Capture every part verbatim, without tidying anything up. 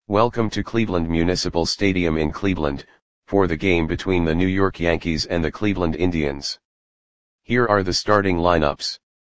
Welcome to Cleveland Municipal Stadium in Cleveland, for the game between the New York Yankees and the Cleveland Indians. Here are the starting lineups.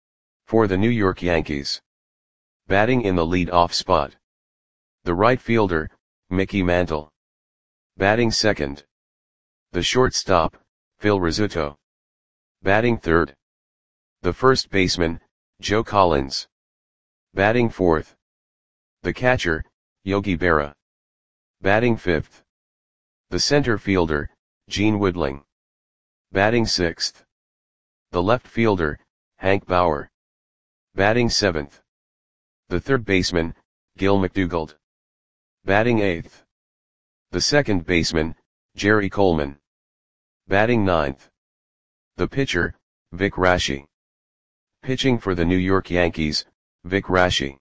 For the New York Yankees. Batting in the lead-off spot. The right fielder, Mickey Mantle. Batting second. The shortstop, Phil Rizzuto. Batting third. The first baseman, Joe Collins. Batting fourth. The catcher, Yogi Berra. Batting fifth. The center fielder, Gene Woodling. Batting sixth. The left fielder, Hank Bauer. Batting seventh. The third baseman, Gil McDougald. Batting eighth. The second baseman, Jerry Coleman. Batting ninth. The pitcher, Vic Raschi. Pitching for the New York Yankees, Vic Raschi.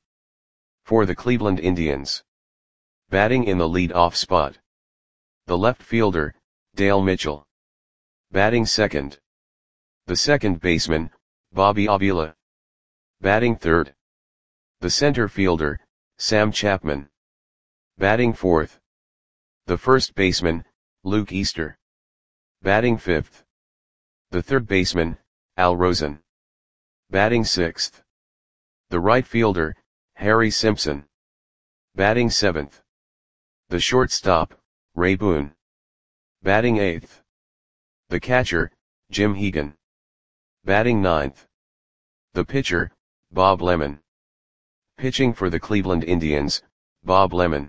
For the Cleveland Indians. Batting in the lead-off spot. The left fielder, Dale Mitchell. Batting second. The second baseman, Bobby Avila. Batting third. The center fielder, Sam Chapman. Batting fourth. The first baseman, Luke Easter. Batting fifth. The third baseman, Al Rosen. Batting sixth. The right fielder, Harry Simpson. Batting seventh. The shortstop, Ray Boone. Batting eighth. The catcher, Jim Hegan. Batting ninth. The pitcher, Bob Lemon. Pitching for the Cleveland Indians, Bob Lemon.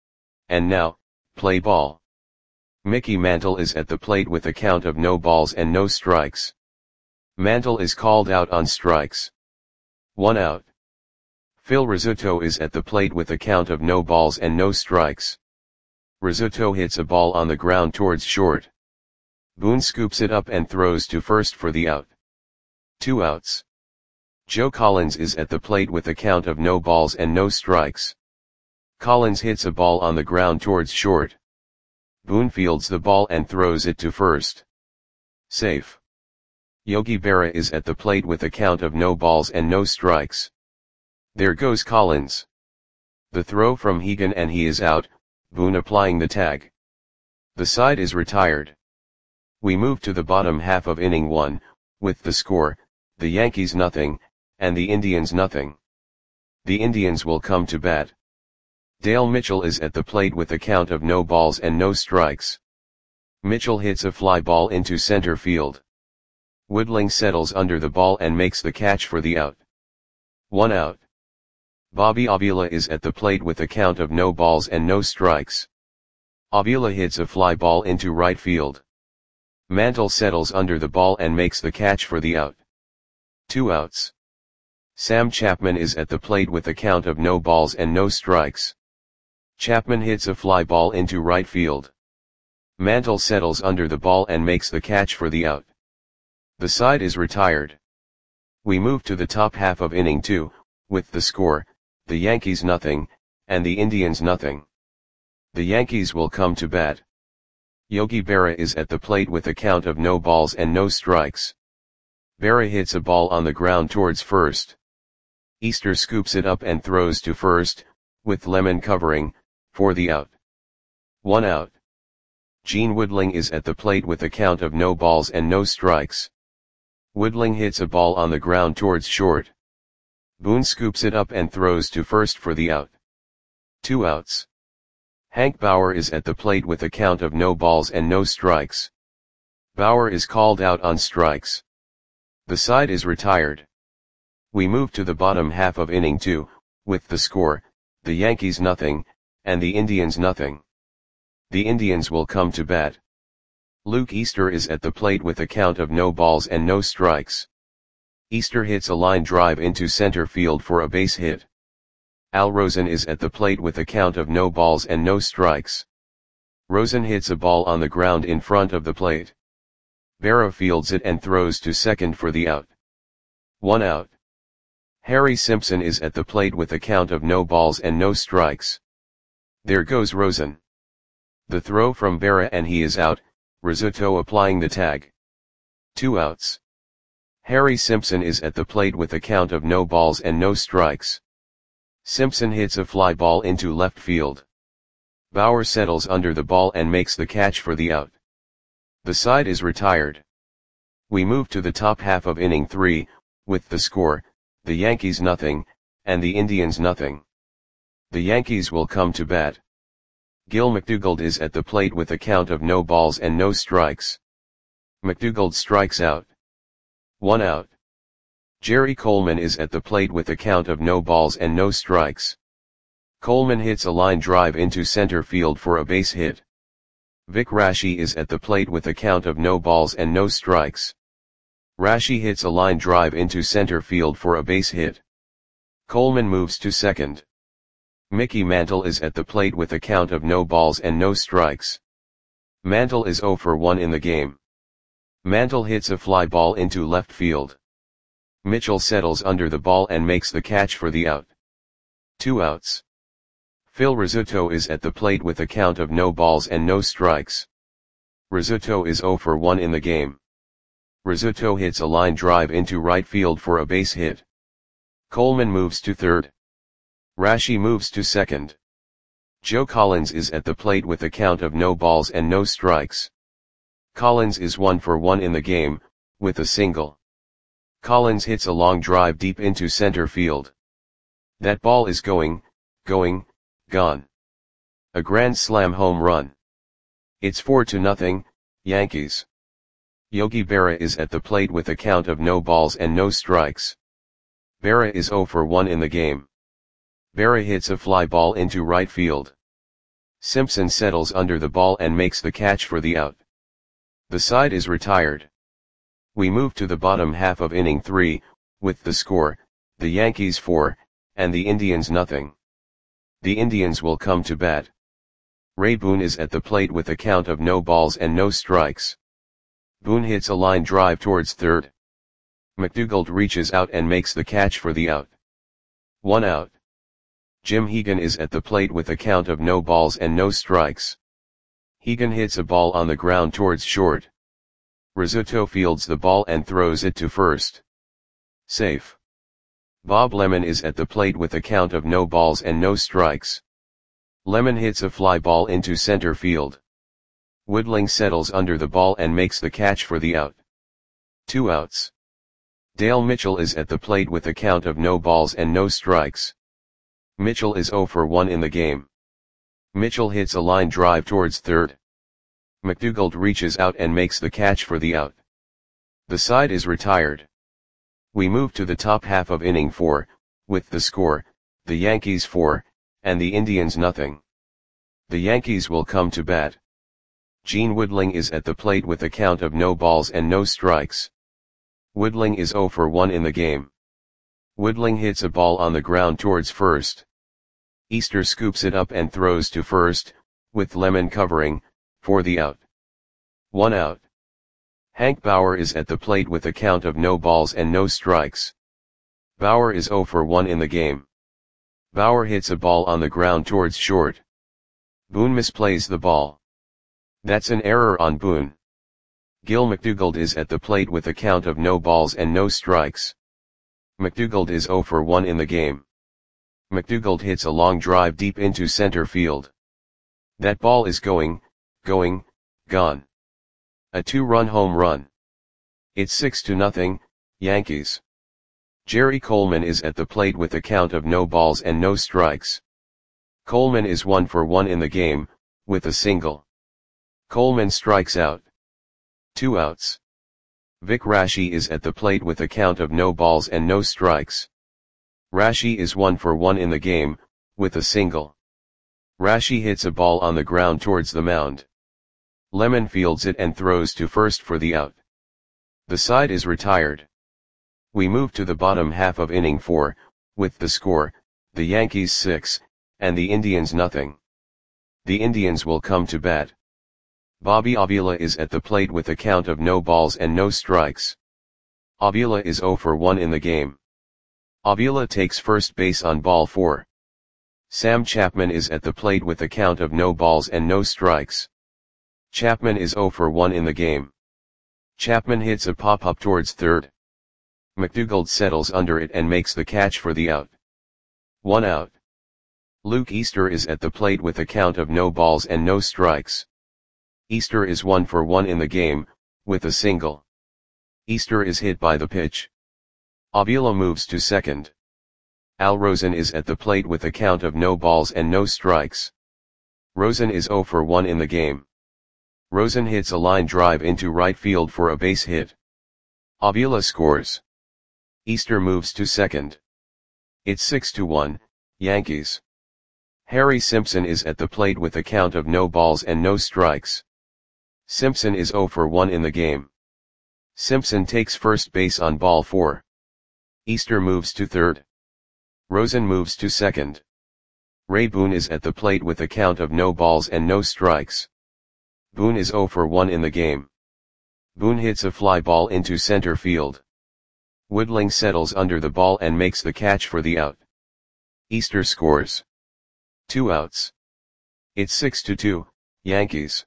And now, play ball. Mickey Mantle is at the plate with a count of no balls and no strikes. Mantle is called out on strikes. One out. Phil Rizzuto is at the plate with a count of no balls and no strikes. Rizzuto hits a ball on the ground towards short. Boone scoops it up and throws to first for the out. Two outs. Joe Collins is at the plate with a count of no balls and no strikes. Collins hits a ball on the ground towards short. Boone fields the ball and throws it to first. Safe. Yogi Berra is at the plate with a count of no balls and no strikes. There goes Collins. The throw from Hegan and he is out, Boone applying the tag. The side is retired. We move to the bottom half of inning one, with the score, the Yankees nothing, and the Indians nothing. The Indians will come to bat. Dale Mitchell is at the plate with a count of no balls and no strikes. Mitchell hits a fly ball into center field. Woodling settles under the ball and makes the catch for the out. One out. Bobby Avila is at the plate with a count of no balls and no strikes. Avila hits a fly ball into right field. Mantle settles under the ball and makes the catch for the out. Two outs. Sam Chapman is at the plate with a count of no balls and no strikes. Chapman hits a fly ball into right field. Mantle settles under the ball and makes the catch for the out. The side is retired. We move to the top half of inning two, with the score, the Yankees nothing, and the Indians nothing. The Yankees will come to bat. Yogi Berra is at the plate with a count of no balls and no strikes. Berra hits a ball on the ground towards first. Easter scoops it up and throws to first, with Lemon covering, for the out. One out. Gene Woodling is at the plate with a count of no balls and no strikes. Woodling hits a ball on the ground towards short. Boone scoops it up and throws to first for the out. Two outs. Hank Bauer is at the plate with a count of no balls and no strikes. Bauer is called out on strikes. The side is retired. We move to the bottom half of inning two, with the score, the Yankees nothing, and the Indians nothing. The Indians will come to bat. Luke Easter is at the plate with a count of no balls and no strikes. Easter hits a line drive into center field for a base hit. Al Rosen is at the plate with a count of no balls and no strikes. Rosen hits a ball on the ground in front of the plate. Berra fields it and throws to second for the out. One out. Harry Simpson is at the plate with a count of no balls and no strikes. There goes Rosen. The throw from Berra and he is out, Rizzuto applying the tag. Two outs. Harry Simpson is at the plate with a count of no balls and no strikes. Simpson hits a fly ball into left field. Bauer settles under the ball and makes the catch for the out. The side is retired. We move to the top half of inning three, with the score, the Yankees nothing, and the Indians nothing. The Yankees will come to bat. Gil McDougald is at the plate with a count of no balls and no strikes. McDougald strikes out. One out. Jerry Coleman is at the plate with a count of no balls and no strikes. Coleman hits a line drive into center field for a base hit. Vic Raschi is at the plate with a count of no balls and no strikes. Raschi hits a line drive into center field for a base hit. Coleman moves to second. Mickey Mantle is at the plate with a count of no balls and no strikes. Mantle is oh for one in the game. Mantle hits a fly ball into left field. Mitchell settles under the ball and makes the catch for the out. Two outs. Phil Rizzuto is at the plate with a count of no balls and no strikes. Rizzuto is oh for one in the game. Rizzuto hits a line drive into right field for a base hit. Coleman moves to third. Raschi moves to second. Joe Collins is at the plate with a count of no balls and no strikes. Collins is one for one in the game, with a single. Collins hits a long drive deep into center field. That ball is going, going, gone. A grand slam home run. It's four to nothing, Yankees. Yogi Berra is at the plate with a count of no balls and no strikes. Berra is oh for one in the game. Berra hits a fly ball into right field. Simpson settles under the ball and makes the catch for the out. The side is retired. We move to the bottom half of inning three, with the score, the Yankees four, and the Indians nothing. The Indians will come to bat. Ray Boone is at the plate with a count of no balls and no strikes. Boone hits a line drive towards third. McDougald reaches out and makes the catch for the out. One out. Jim Hegan is at the plate with a count of no balls and no strikes. Hegan hits a ball on the ground towards short. Rizzuto fields the ball and throws it to first. Safe. Bob Lemon is at the plate with a count of no balls and no strikes. Lemon hits a fly ball into center field. Woodling settles under the ball and makes the catch for the out. Two outs. Dale Mitchell is at the plate with a count of no balls and no strikes. Mitchell is oh for one in the game. Mitchell hits a line drive towards third. McDougald reaches out and makes the catch for the out. The side is retired. We move to the top half of inning four, with the score, the Yankees four, and the Indians nothing. The Yankees will come to bat. Gene Woodling is at the plate with a count of no balls and no strikes. Woodling is oh for one in the game. Woodling hits a ball on the ground towards first. Easter scoops it up and throws to first, with Lemon covering, for the out. One out. Hank Bauer is at the plate with a count of no balls and no strikes. Bauer is oh for one in the game. Bauer hits a ball on the ground towards short. Boone misplays the ball. That's an error on Boone. Gil McDougald is at the plate with a count of no balls and no strikes. McDougald is oh for one in the game. McDougald hits a long drive deep into center field. That ball is going, going, gone. A two-run home run. It's six to nothing, Yankees. Jerry Coleman is at the plate with a count of no balls and no strikes. Coleman is one for one in the game, with a single. Coleman strikes out. Two outs. Vic Raschi is at the plate with a count of no balls and no strikes. Raschi is one for one in the game, with a single. Raschi hits a ball on the ground towards the mound. Lemon fields it and throws to first for the out. The side is retired. We move to the bottom half of inning four, with the score, the Yankees six, and the Indians nothing. The Indians will come to bat. Bobby Avila is at the plate with a count of no balls and no strikes. Avila is oh for one in the game. Avila takes first base on ball four. Sam Chapman is at the plate with a count of no balls and no strikes. Chapman is oh for one in the game. Chapman hits a pop-up towards third. McDougald settles under it and makes the catch for the out. One out. Luke Easter is at the plate with a count of no balls and no strikes. Easter is one for one in the game, with a single. Easter is hit by the pitch. Avila moves to second. Al Rosen is at the plate with a count of no balls and no strikes. Rosen is zero for one in the game. Rosen hits a line drive into right field for a base hit. Avila scores. Easter moves to second. It's six to one, Yankees. Harry Simpson is at the plate with a count of no balls and no strikes. Simpson is zero for one in the game. Simpson takes first base on ball four. Easter moves to third. Rosen moves to second. Ray Boone is at the plate with a count of no balls and no strikes. Boone is zero for one in the game. Boone hits a fly ball into center field. Woodling settles under the ball and makes the catch for the out. Easter scores. Two outs. It's six to two, Yankees.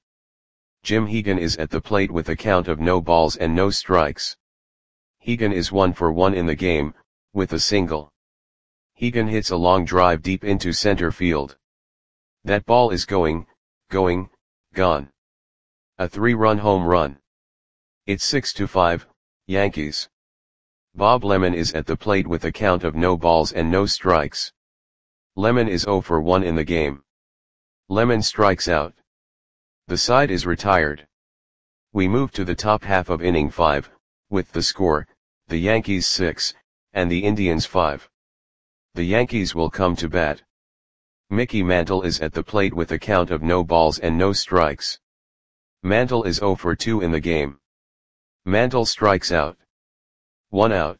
Jim Hegan is at the plate with a count of no balls and no strikes. Hegan is one for one in the game, with a single. Hegan hits a long drive deep into center field. That ball is going, going, gone. A three-run home run. It's six to five, Yankees. Bob Lemon is at the plate with a count of no balls and no strikes. Lemon is zero for one in the game. Lemon strikes out. The side is retired. We move to the top half of inning five, with the score, the Yankees six, and the Indians five. The Yankees will come to bat. Mickey Mantle is at the plate with a count of no balls and no strikes. Mantle is zero for two in the game. Mantle strikes out. One out.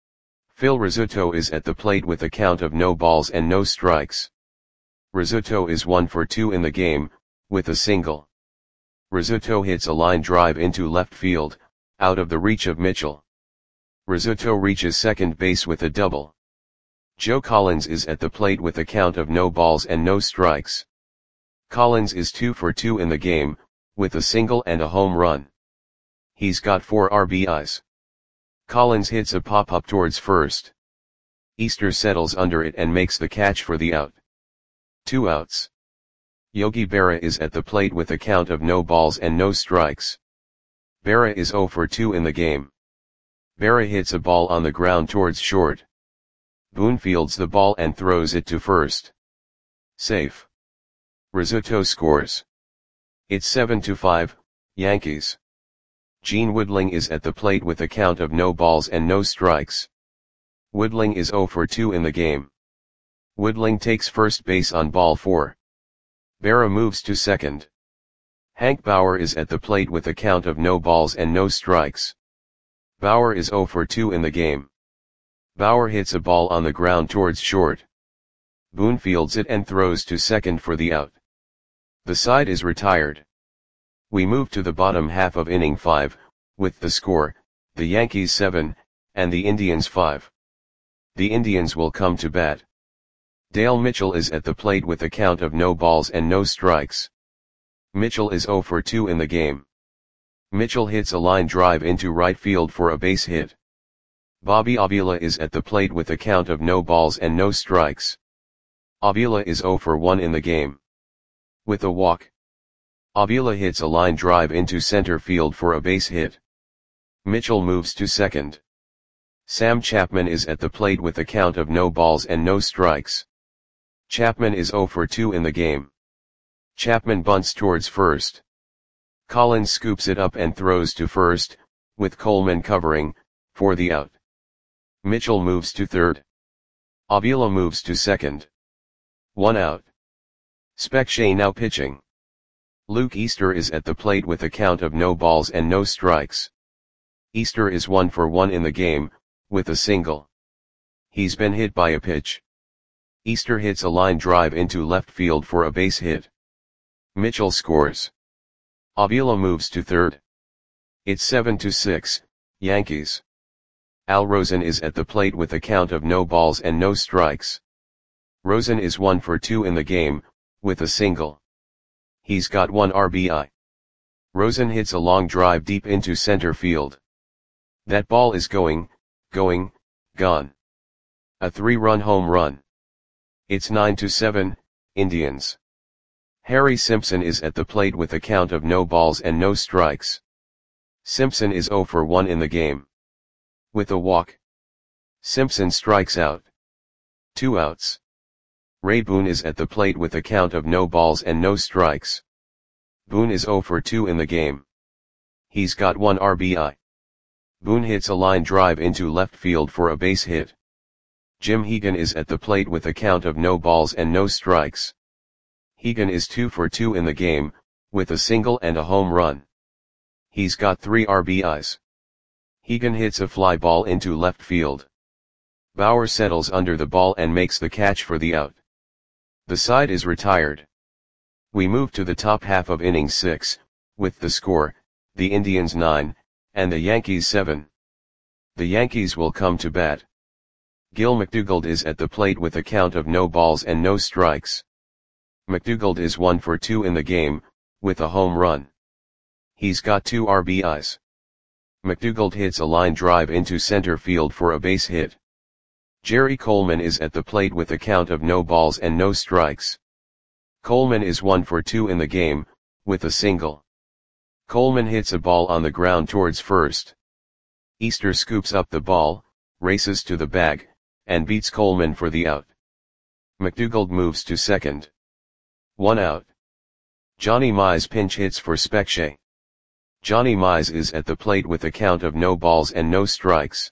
Phil Rizzuto is at the plate with a count of no balls and no strikes. Rizzuto is one for two in the game, with a single. Rizzuto hits a line drive into left field, out of the reach of Mitchell. Rizzuto reaches second base with a double. Joe Collins is at the plate with a count of no balls and no strikes. Collins is two for two in the game, with a single and a home run. He's got four R B Is. Collins hits a pop-up towards first. Easter settles under it and makes the catch for the out. Two outs. Yogi Berra is at the plate with a count of no balls and no strikes. Berra is zero for two in the game. Berra hits a ball on the ground towards short. Boone fields the ball and throws it to first. Safe. Rizzuto scores. It's seven to five, Yankees. Gene Woodling is at the plate with a count of no balls and no strikes. Woodling is zero for two in the game. Woodling takes first base on ball four. Berra moves to second. Hank Bauer is at the plate with a count of no balls and no strikes. Bauer is zero for two in the game. Bauer hits a ball on the ground towards short. Boone fields it and throws to second for the out. The side is retired. We move to the bottom half of inning five, with the score, the Yankees seven, and the Indians five. The Indians will come to bat. Dale Mitchell is at the plate with a count of no balls and no strikes. Mitchell is zero for two in the game. Mitchell hits a line drive into right field for a base hit. Bobby Avila is at the plate with a count of no balls and no strikes. Avila is zero for one in the game. With a walk. Avila hits a line drive into center field for a base hit. Mitchell moves to second. Sam Chapman is at the plate with a count of no balls and no strikes. Chapman is zero for two in the game. Chapman bunts towards first. Collins scoops it up and throws to first, with Coleman covering, for the out. Mitchell moves to third. Avila moves to second. One out. Specchia now pitching. Luke Easter is at the plate with a count of no balls and no strikes. Easter is one for one in the game, with a single. He's been hit by a pitch. Easter hits a line drive into left field for a base hit. Mitchell scores. Avila moves to third. It's seven to six, Yankees. Al Rosen is at the plate with a count of no balls and no strikes. Rosen is one for two in the game, with a single. He's got one R B I. Rosen hits a long drive deep into center field. That ball is going, going, gone. A three-run home run. It's nine to seven, Indians. Harry Simpson is at the plate with a count of no balls and no strikes. Simpson is zero for one in the game. With a walk, Simpson strikes out. Two outs. Ray Boone is at the plate with a count of no balls and no strikes. Boone is zero for two in the game. He's got one R B I. Boone hits a line drive into left field for a base hit. Jim Hegan is at the plate with a count of no balls and no strikes. Hegan is two for two in the game, with a single and a home run. He's got three R B Is. Hegan hits a fly ball into left field. Bauer settles under the ball and makes the catch for the out. The side is retired. We move to the top half of inning six, with the score, the Indians nine, and the Yankees seven. The Yankees will come to bat. Gil McDougald is at the plate with a count of no balls and no strikes. McDougald is one for two in the game, with a home run. He's got two R B Is. McDougald hits a line drive into center field for a base hit. Jerry Coleman is at the plate with a count of no balls and no strikes. Coleman is one for two in the game, with a single. Coleman hits a ball on the ground towards first. Easter scoops up the ball, races to the bag, and beats Coleman for the out. McDougald moves to second. One out. Johnny Mize pinch hits for Specche. Johnny Mize is at the plate with a count of no balls and no strikes.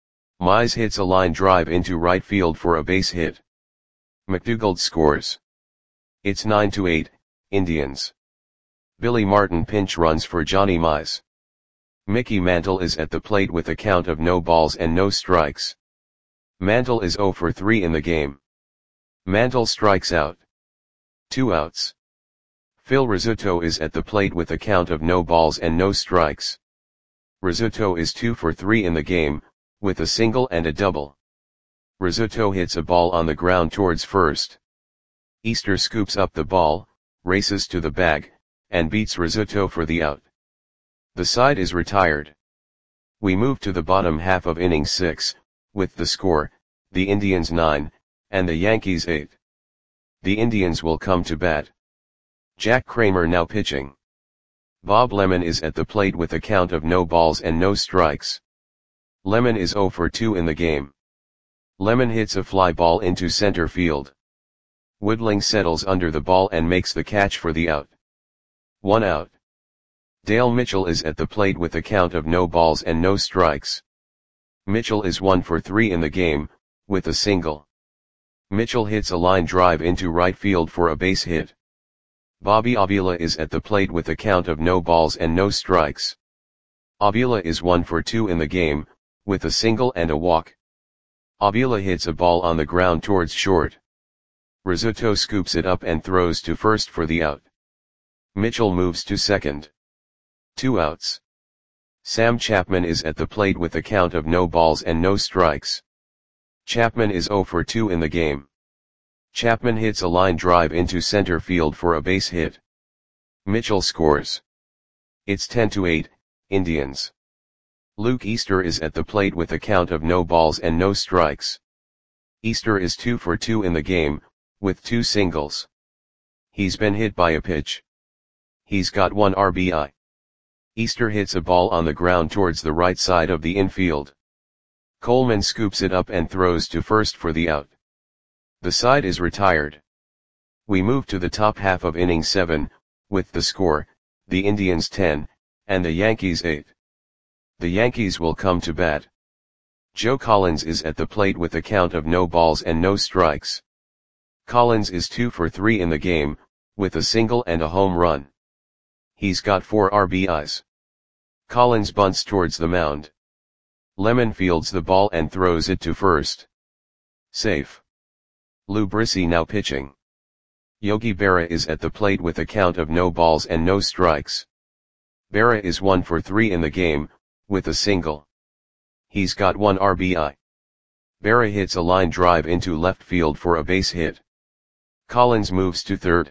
Mize hits a line drive into right field for a base hit. McDougald scores. It's nine to eight, Indians. Billy Martin pinch runs for Johnny Mize. Mickey Mantle is at the plate with a count of no balls and no strikes. Mantle is zero for three in the game. Mantle strikes out. Two outs. Phil Rizzuto is at the plate with a count of no balls and no strikes. Rizzuto is two for three in the game, with a single and a double. Rizzuto hits a ball on the ground towards first. Easter scoops up the ball, races to the bag, and beats Rizzuto for the out. The side is retired. We move to the bottom half of inning six, with the score, the Indians nine, and the Yankees eight. The Indians will come to bat. Jack Kramer now pitching. Bob Lemon is at the plate with a count of no balls and no strikes. Lemon is zero for two in the game. Lemon hits a fly ball into center field. Woodling settles under the ball and makes the catch for the out. One out. Dale Mitchell is at the plate with a count of no balls and no strikes. Mitchell is one for three in the game, with a single. Mitchell hits a line drive into right field for a base hit. Bobby Avila is at the plate with a count of no balls and no strikes. Avila is one for two in the game, with a single and a walk. Avila hits a ball on the ground towards short. Rizzuto scoops it up and throws to first for the out. Mitchell moves to second. Two outs. Sam Chapman is at the plate with a count of no balls and no strikes. Chapman is zero for two in the game. Chapman hits a line drive into center field for a base hit. Mitchell scores. It's ten to eight, Indians. Luke Easter is at the plate with a count of no balls and no strikes. Easter is two for two in the game, with two singles. He's been hit by a pitch. He's got one R B I. Easter hits a ball on the ground towards the right side of the infield. Coleman scoops it up and throws to first for the out. The side is retired. We move to the top half of inning seven, with the score, the Indians ten, and the Yankees eight. The Yankees will come to bat. Joe Collins is at the plate with a count of no balls and no strikes. Collins is two for three in the game, with a single and a home run. He's got four R B Is. Collins bunts towards the mound. Lemon fields the ball and throws it to first. Safe. Lou Brissy now pitching. Yogi Berra is at the plate with a count of no balls and no strikes. Berra is one for three in the game, with a single. He's got one R B I. Berra hits a line drive into left field for a base hit. Collins moves to third.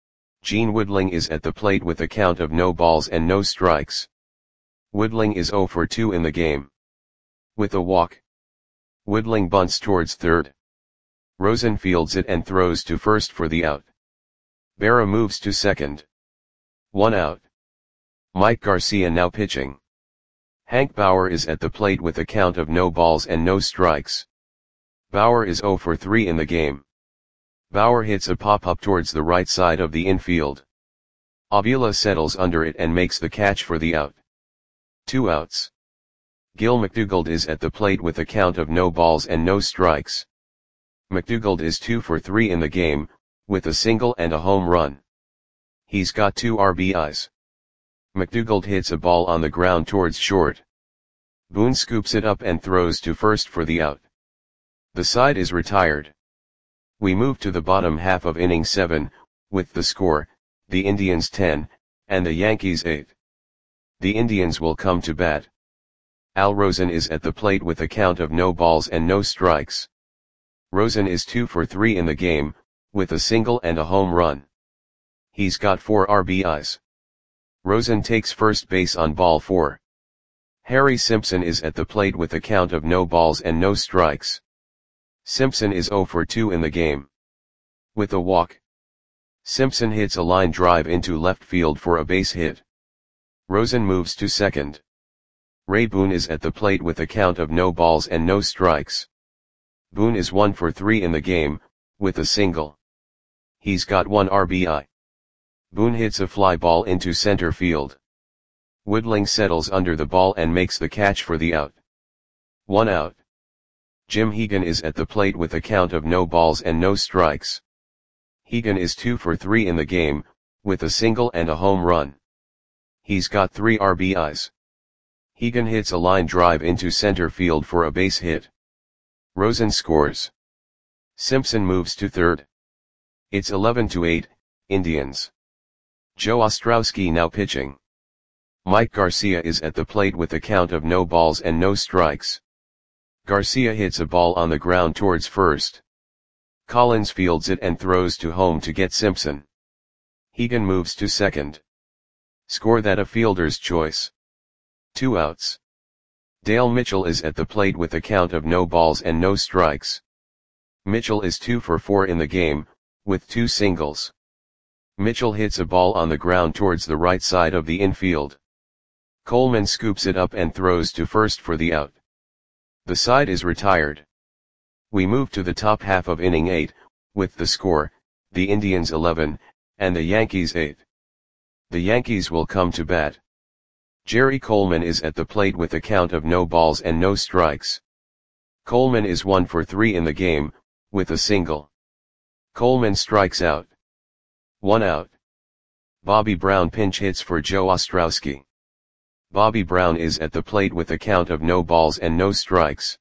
Gene Woodling is at the plate with a count of no balls and no strikes. Woodling is zero for two in the game. With a walk. Woodling bunts towards third. Rosen fields it and throws to first for the out. Berra moves to second. One out. Mike Garcia now pitching. Hank Bauer is at the plate with a count of no balls and no strikes. Bauer is zero for three in the game. Bauer hits a pop-up towards the right side of the infield. Avila settles under it and makes the catch for the out. Two outs. Gil McDougald is at the plate with a count of no balls and no strikes. McDougald is two for three in the game, with a single and a home run. He's got two R B Is. McDougald hits a ball on the ground towards short. Boone scoops it up and throws to first for the out. The side is retired. We move to the bottom half of inning seven, with the score, the Indians ten, and the Yankees eight. The Indians will come to bat. Al Rosen is at the plate with a count of no balls and no strikes. Rosen is two for three in the game, with a single and a home run. He's got four R B Is. Rosen takes first base on ball four. Harry Simpson is at the plate with a count of no balls and no strikes. Simpson is zero for two in the game. With a walk, Simpson hits a line drive into left field for a base hit. Rosen moves to second. Ray Boone is at the plate with a count of no balls and no strikes. Boone is one for three in the game, with a single. He's got one R B I. Boone hits a fly ball into center field. Woodling settles under the ball and makes the catch for the out. One out. Jim Hegan is at the plate with a count of no balls and no strikes. Hegan is two for three in the game, with a single and a home run. He's got three R B Is. Hegan hits a line drive into center field for a base hit. Rosen scores. Simpson moves to third. It's eleven to eight, Indians. Joe Ostrowski now pitching. Mike Garcia is at the plate with a count of no balls and no strikes. Garcia hits a ball on the ground towards first. Collins fields it and throws to home to get Simpson. Hegan moves to second. Score that a fielder's choice. Two outs. Dale Mitchell is at the plate with a count of no balls and no strikes. Mitchell is two for four in the game, with two singles. Mitchell hits a ball on the ground towards the right side of the infield. Coleman scoops it up and throws to first for the out. The side is retired. We move to the top half of inning eight, with the score, the Indians eleven, and the Yankees eight. The Yankees will come to bat. Jerry Coleman is at the plate with a count of no balls and no strikes. Coleman is one for three in the game, with a single. Coleman strikes out. One out. Bobby Brown pinch hits for Joe Ostrowski. Bobby Brown is at the plate with a count of no balls and no strikes.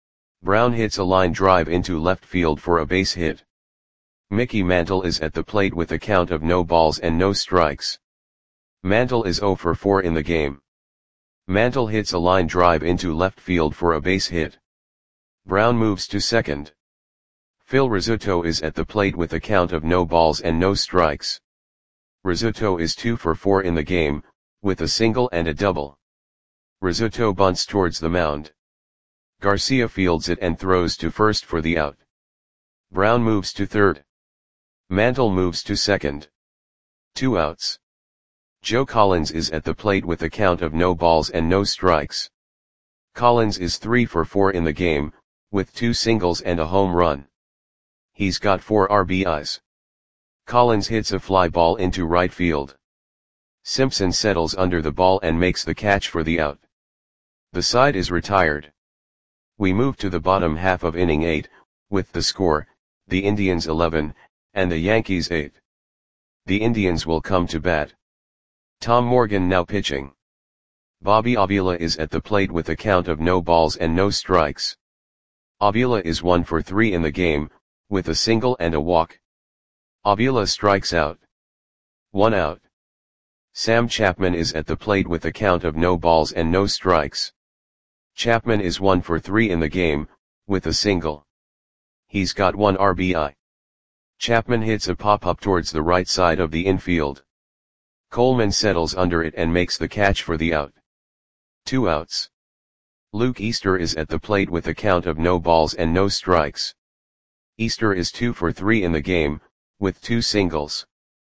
Brown hits a line drive into left field for a base hit. Mickey Mantle is at the plate with a count of no balls and no strikes. Mantle is zero for four in the game. Mantle hits a line drive into left field for a base hit. Brown moves to second. Phil Rizzuto is at the plate with a count of no balls and no strikes. Rizzuto is two for four in the game, with a single and a double. Rizzuto bunts towards the mound. Garcia fields it and throws to first for the out. Brown moves to third. Mantle moves to second. Two outs. Joe Collins is at the plate with a count of no balls and no strikes. Collins is three for four in the game, with two singles and a home run. He's got four R B Is. Collins hits a fly ball into right field. Simpson settles under the ball and makes the catch for the out. The side is retired. We move to the bottom half of inning eight, with the score, the Indians eleven, and the Yankees eight. The Indians will come to bat. Tom Morgan now pitching. Bobby Avila is at the plate with a count of no balls and no strikes. Avila is one for three in the game, with a single and a walk. Avila strikes out. One out. Sam Chapman is at the plate with a count of no balls and no strikes. Chapman is one for three in the game, with a single. He's got one R B I. Chapman hits a pop-up towards the right side of the infield. Coleman settles under it and makes the catch for the out. Two outs. Luke Easter is at the plate with a count of no balls and no strikes. Easter is two for three in the game, with two singles.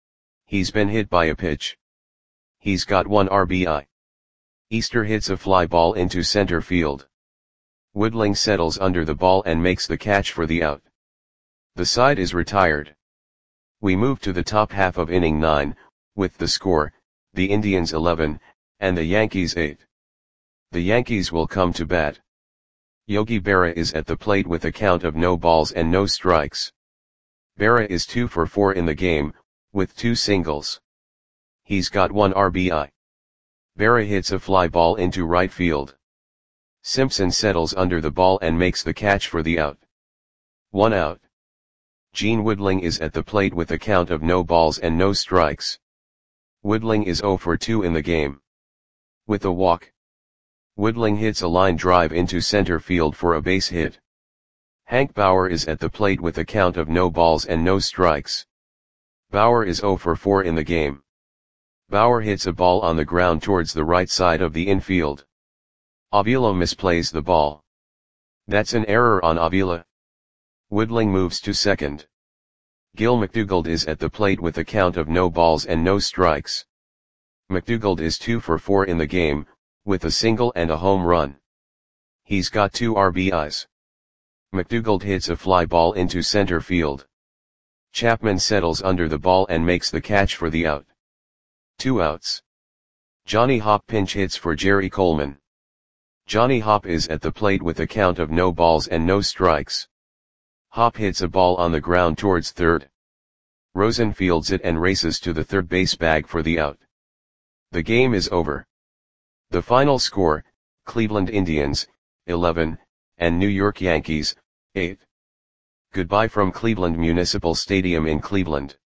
He's been hit by a pitch. He's got one R B I. Easter hits a fly ball into center field. Woodling settles under the ball and makes the catch for the out. The side is retired. We move to the top half of inning nine, with the score, the Indians eleven, and the Yankees eight. The Yankees will come to bat. Yogi Berra is at the plate with a count of no balls and no strikes. Berra is two for four in the game, with two singles. He's got one R B I. Berra hits a fly ball into right field. Simpson settles under the ball and makes the catch for the out. One out. Gene Woodling is at the plate with a count of no balls and no strikes. Woodling is zero for two in the game. With a walk. Woodling hits a line drive into center field for a base hit. Hank Bauer is at the plate with a count of no balls and no strikes. Bauer is zero for four in the game. Bauer hits a ball on the ground towards the right side of the infield. Avila misplays the ball. That's an error on Avila. Woodling moves to second. Gil McDougald is at the plate with a count of no balls and no strikes. McDougald is two for four in the game, with a single and a home run. He's got two R B Is. McDougald hits a fly ball into center field. Chapman settles under the ball and makes the catch for the out. Two outs. Johnny Hopp pinch hits for Jerry Coleman. Johnny Hopp is at the plate with a count of no balls and no strikes. Hopp hits a ball on the ground towards third. Rosen fields it and races to the third base bag for the out. The game is over. The final score, Cleveland Indians, eleven, and New York Yankees, eight. Goodbye from Cleveland Municipal Stadium in Cleveland.